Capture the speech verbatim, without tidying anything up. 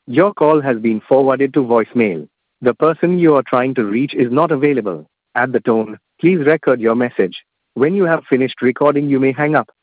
Your call has been forwarded to voicemail. The person you are trying to reach is not available. At the tone, please record your message. When you have finished recording, you may hang up.